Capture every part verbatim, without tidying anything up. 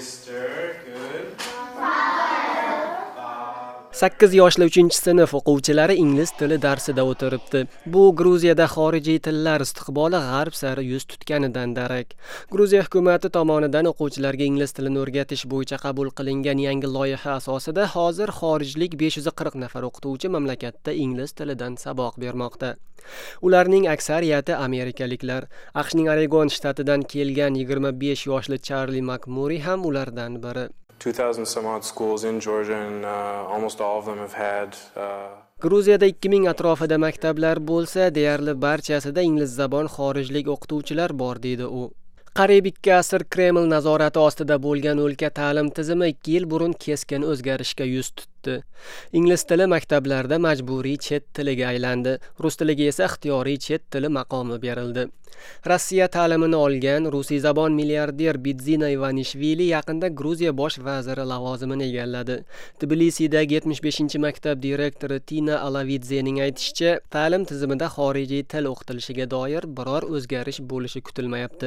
Sister, good. sakkiz yoshli uchinchi sinf o'quvchilari ingliz tili darsida o'tiribdi. Bu Gruziyada xorijiy tillar istiqboli g'arb sari yuz tutganidan darak. Gruziya hukumati tomonidan o'quvchilarga ingliz tilini o'rgatish bo'yicha qabul qilingan yangi loyiha asosida hozir xorijlik besh yuz qirq nafar o'qituvchi mamlakatda ingliz tilidan saboq bermoqda. Ularning aksariyati amerikaliklar. AQShning Oregon shtatidan kelgan yigirma besh yoshli Charlie McMurray ham ulardan biri. two thousand some odd schools in Georgia and uh, almost all of them have had uh... Gruziyada ikki ming atrofida maktablar bo'lsa, deyarli barchasida ingliz zabon xorijlik o'qituvchilar bor deydi u. Qariyb ikki asr Kreml nazorati ostida bo'lgan o'lka ta'lim tizimi ikki yil burun keskin o'zgarishga yuz tutdi. Ingliz tili maktablarda majburiy chet tiliga aylandi, rus tiliga esa ixtiyoriy chet tili maqomi berildi. Rossiya ta'limini olgan rusiy zabon milliarder Bidzina Ivanishvili yaqinda Gruziya bosh vaziri lavozimini egalladi. Tbilisidagi yetmish beshinchi maktab direktori Tina Alavidzening aytishicha, ta'lim tizimida xorijiy til o'qitilishiga doir biror o'zgarish bo'lishi kutilmayapti.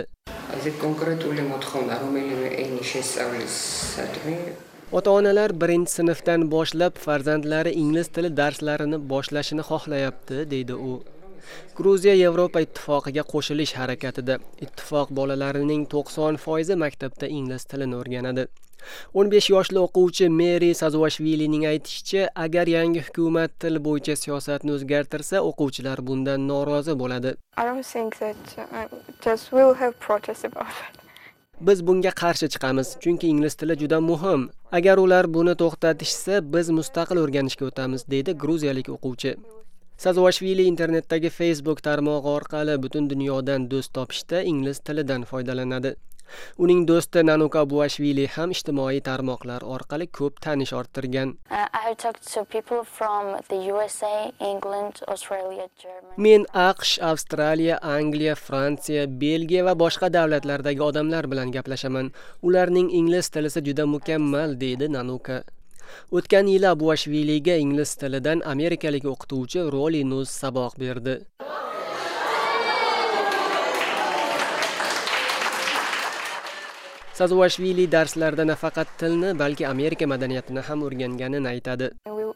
Ota-onalar birinchi sinfdan boshlab farzandlari ingliz tili darslarini boshlashini xohlayapti, deydi u. Gruziya Yevropa ittifoqiga qo'shilish harakatida. Ittifoq bolalarining to'qson foizi maktabda ingliz tilini o'rganadi. o'n besh yoshli o'quvchi Meri Sazuvashvilining aytishicha, agar yangi hukumat til bo'yicha siyosatni o'zgartirsa, o'quvchilar bundan norozi bo'ladi. Biz bunga qarshi chiqamiz, chunki ingliz tili juda muhim. Agar ular buni to'xtatishsa, biz mustaqil o'rganishga o'tamiz, deydi gruziyalik o'quvchi. Sazuvashvili internetdagi Facebook tarmog'i orqali butun dunyodan do'st topishda ingliz tilidan foydalanadi. Uning do'sti Nanuka Buashvili ham ijtimoiy tarmoqlar orqali ko'p tanish orttirgan. Men AQSh, Avstraliya, Angliya, Fransiya, Belgiya va boshqa davlatlardagi odamlar bilan gaplashaman. Ularning ingliz tilisi juda mukammal, deydi Nanuka. O'tgan yili Buashviliga ingliz tilidan amerikalik o'qituvchi Rolly Nuz saboq berdi. Sazuvashvili darslarda nafaqat tilni, balki Amerika madaniyatini ham o'rganganini aytadi.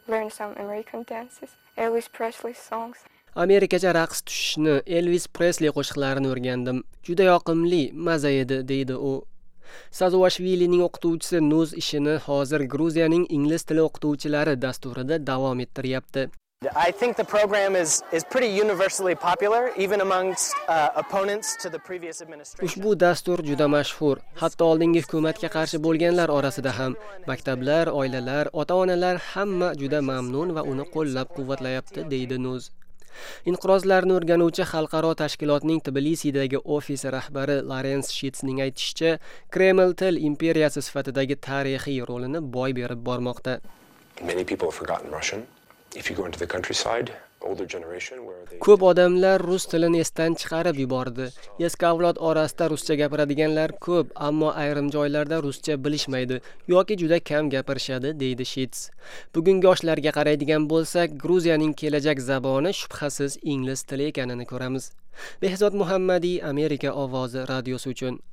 Amerikacha raqs tushishni, Elvis Presley qo'shiqlarini o'rgandim. Juda yoqimli, maza edi, deydi u. Sazuvashvilining o'qituvchisi Nuz ishini hozir Gruziyaning ingliz tili o'qituvchilari dasturida davom ettiryapti. I think the program is is pretty universally popular even amongst uh, opponents to the previous administration. Ushbu dastur juda mashhur, hatto oldingi hukumatga qarshi bo'lganlar orasida ham. Maktablar, oilalar, ota-onalar hamma juda mamnun va uni qo'llab-quvvatlayapti, deydi Nuz. Inqirozlarni o'rganuvchi xalqaro tashkilotning Tbilisidagi ofisi rahbari Lorenz Shitsning aytishicha, Kreml til imperiyasi sifatidagi tarixiy rolini boy berib bormoqda. Many people have forgotten Russian. If you go into the countryside, older generation where they Ko'p odamlar rus tilini esdan chiqarib yubordi. Eski avlod orasida ruscha gapiradiganlar ko'p, ammo ayrim joylarda ruscha bilishmaydi yoki juda kam gapirishadi, deydi Shits. Bugungi yoshlarga qaraydigan bo'lsak, Gruziyaning kelajak zaboni shubhasiz ingliz tili ekanini ko'ramiz. Behzod Muhammadiy, Amerika ovozi radiosi uchun.